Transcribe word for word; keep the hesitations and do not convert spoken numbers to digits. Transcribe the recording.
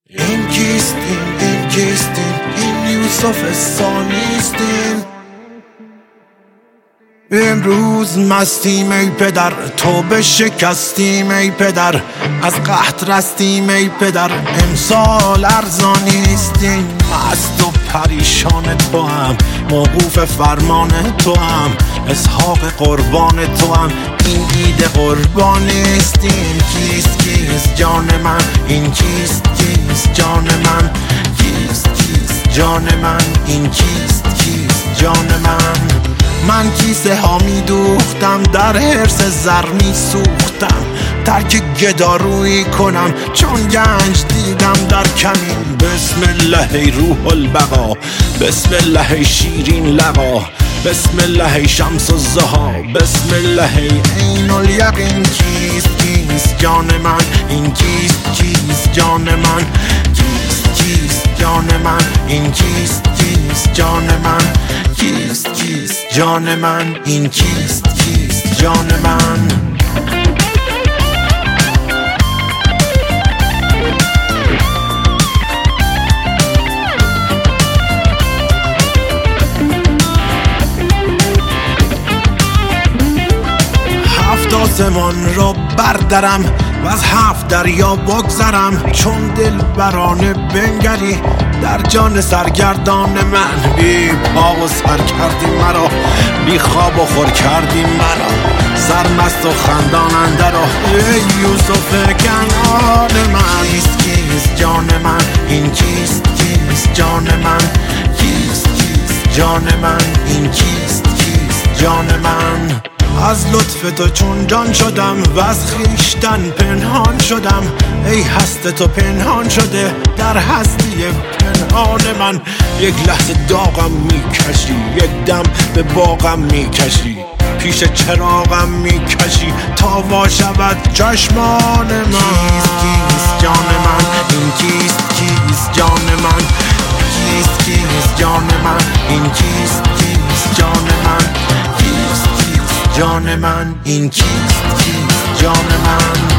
این کیستیم این کیستیم این یوسف ثانیستیم. امروز مستیم ای پدر، توبه شکستیم ای پدر، از قحط رستیم ای پدر، امسال ارزانیستیم. مست و پریشان تو هم، موقوف فرمان تو هم، اسحاق قربان تو هم، این عید قربانیستیم. کیست کیست جان من، این کیست کیست جان من، کیست کیست جان من، این کیست کیست جان من. من کیسه ها می دوختم، در حرص زر می سوختم، ترک گدارویی کنم چون گنج دیدم در کمین. بسم الله ای روح البقا، بسم الله ای شیرین لقا، بسم الله ای شمس الضحا، بسم الله ای عین الیقین. کیست کیست جان من، این کیست کیست جان من، کیست کیست جان من، این کیست کیست جان من، کیست کیست جان من، این کیست کیست جان من. هفت آسمان را بردرم و از هفت دریا بگذرم، چون دل برانه بنگری در جان سرگردان من. بی پا و سر کردی مرا، بی خواب و خور کردی مرا، سرمست و خندان اندر ای یوسف کنعان من. کیست کیست جان من، این کیست کیست جان من، کیست کیست جان من، این کیست کیست جان من. از لطف تو چون جان شدم و از خویشتن پنهان شدم، ای هست تو پنهان شده در هستی پنهان من. یک لحظه داغم میکشی، یک دم به باغم میکشی، پیش چراغم میکشی تا وا شود چشمان من. کیست کیست جان من، این کیست کیست جان من، کیست کیست جان من، این کیست کیست جان من، کیست کیست جان من، این کیست کیست جان من.